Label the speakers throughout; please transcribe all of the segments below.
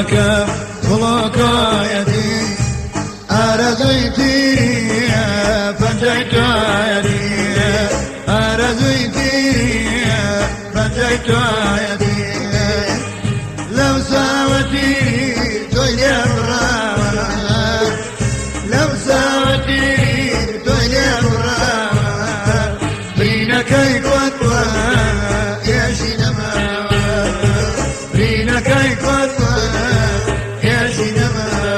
Speaker 1: دڵەکەم گوڵۆکۆیەتی ئارەزووی تیریە پەنجەی تۆیەتی ئارەزووی تیریە پەنجەی تۆیەتی لەو ساوەتی تۆی لێ بڕاوە لەو ساوەتی تۆی لێ بڕاوە برینەکەی کۆت بووە ئێشی نەماوە برینەکەی کۆت بووە ئێشی نەماوە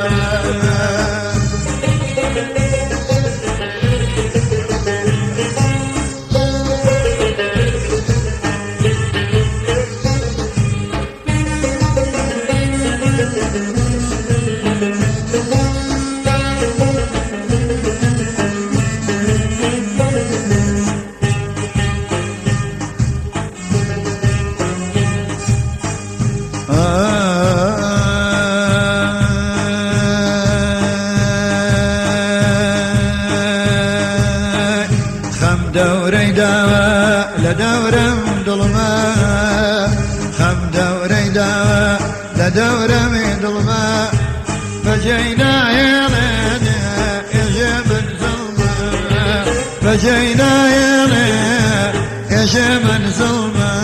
Speaker 1: دەورەی داوە لە دەورەم دڵمە خەم دەورەی داوە لە دەورەمی دڵمە بەجێی نایەڵێن ئێژێ من زڵمە بەجێی نایەڵێ ئێژێ من زڵمە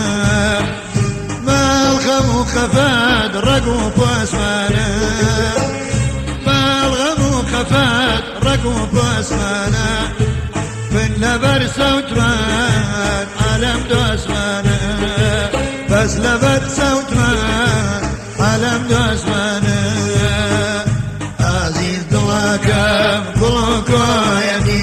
Speaker 1: ماڵغەم و خەفەت ڕەگ و پۆسمانە ماڵغەم و خەفەت ڕەگ و پۆسمانە من لبر صوتمان عالم دوزمانه بس لبر صوتمان عالم دوزمانه عزیز دڵەکەم گوڵۆکۆیەتی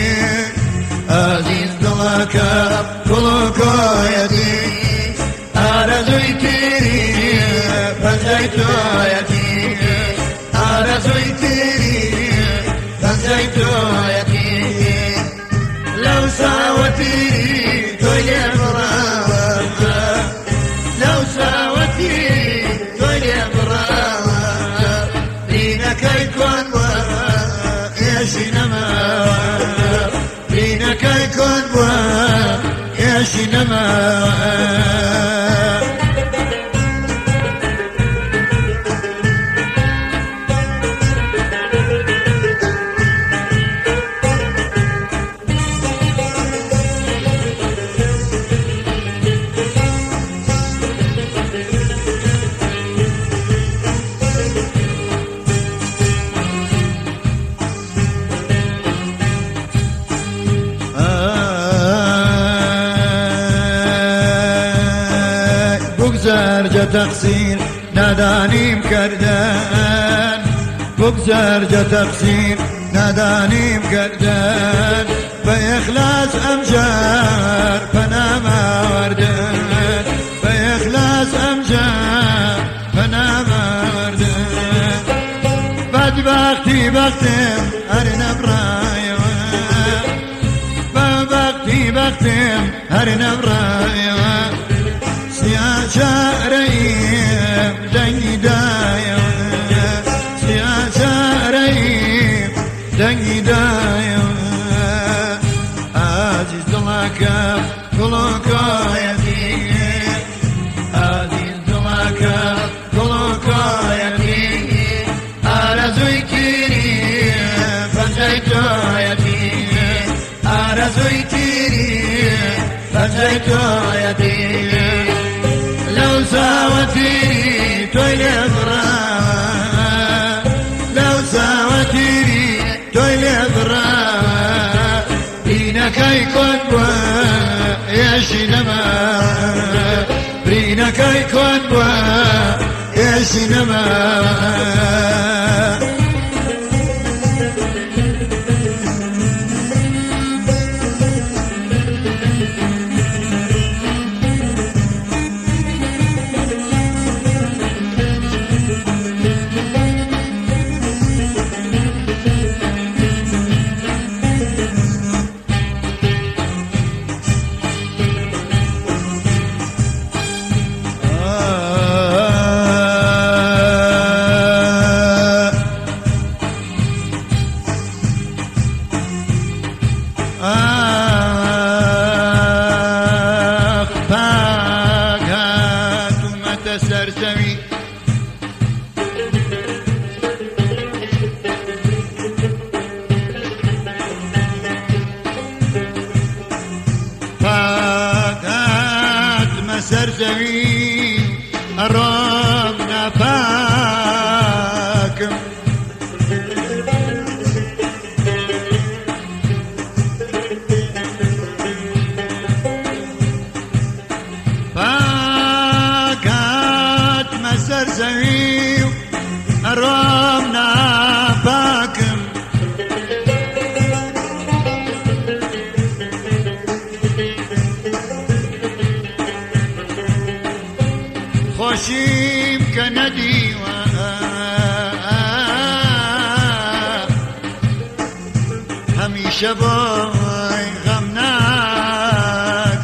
Speaker 1: عزیز دڵەکەم گوڵۆکۆیەتی ئارەزووی تیریە پەنجەی تۆیەتی ئارەزووی تیریە پەنجەی تۆیەتی لو ساوتي تولي براوة لو ساوتي تولي براوة دينك يكون وإيشي نما دينك يكون وإيشي نما بگذار جا تقصیر نادانیم کردن بگذار جا تقصیر نادانیم کردن به اخلاص امجار پنام آوردن به اخلاص امجار پنام آوردن بدبختی بختم هر نبرایم بدبختی هر نبرایم سیاچارەیم دەنگی دایە سیاچارەیم دەنگی دایە عزیز دڵەکەم گوڵۆکۆیەتی عزیز دڵەکەم گوڵۆکۆیەتی ئارەزووی تیریە پەنجەی تۆیەتی ئارەزووی تیریە پەنجەی تۆیەتی لو ساوتي تولي براوة لو ساوتي تولي براوة دينك يكون وإيشي نما دينك يكون وإيشي نما نبي أرومنا باكم خوشيم كندي هميشه باي غمناك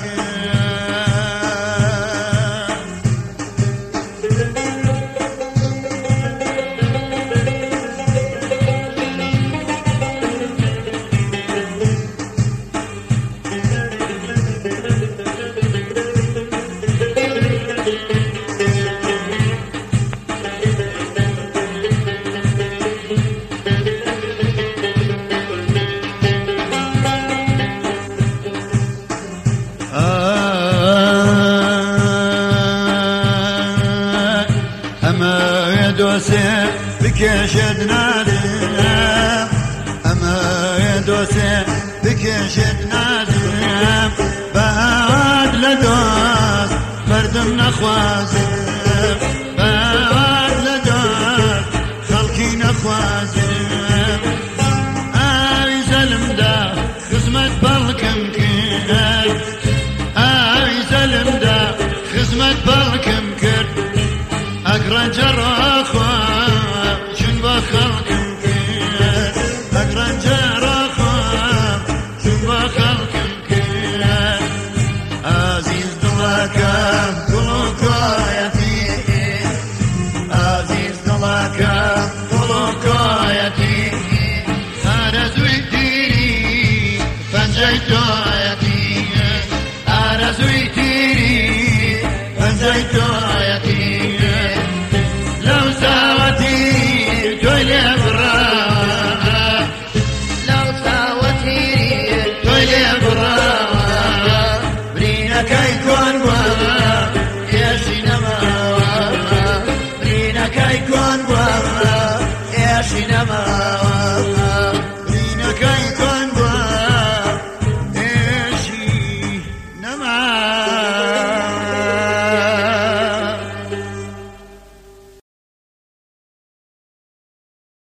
Speaker 1: دوسي بك شدنا ديم أما يدوسي بك شدنا ديم بعد لدوس بردم نخوازي